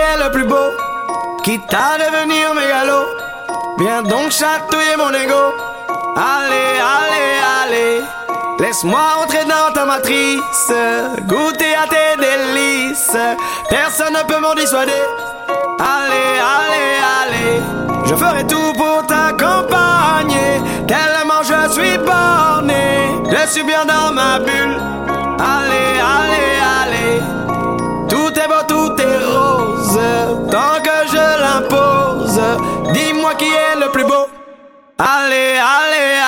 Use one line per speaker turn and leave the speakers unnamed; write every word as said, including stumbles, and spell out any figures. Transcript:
est le plus beau, quitte à devenir mégalo. Viens donc chatouiller mon ego. Allez, allez, allez, laisse-moi entrer dans ta matrice, goûter à tes délices. Personne ne peut m'en dissuader. Allez, allez, allez, je ferai tout pour t'accompagner. Tellement je suis borné, je suis bien dans ma bulle. Allez, allez, allez, tout est beau, tout est rose, tant que je l'impose. Dis-moi qui est le plus beau. Allez, allez,